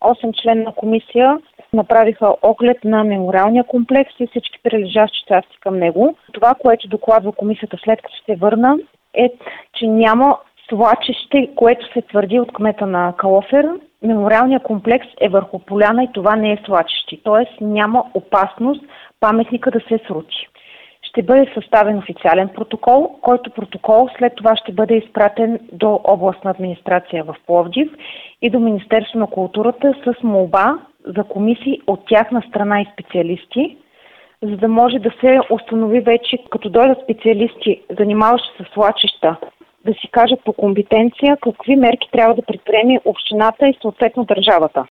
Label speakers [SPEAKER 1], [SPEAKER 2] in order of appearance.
[SPEAKER 1] 8-членна комисия направиха оглед на мемориалния комплекс и всички прилежащи части към него. Това, което докладва комисията след като се върна, е, че няма свлачище, което се твърди от кмета на Калофер. Мемориалният комплекс е върху поляна и това не е свлачище. Т.е. няма опасност паметника да се срути. Ще бъде съставен официален протокол, който протокол след това ще бъде изпратен до областна администрация в Пловдив и до Министерство на културата с молба за комисии от тяхна страна и специалисти, за да може да се установи вече, като дойдат специалисти, занимаващи се с свлачища, да си кажат по компетенция какви мерки трябва да предприеме общината и съответно държавата.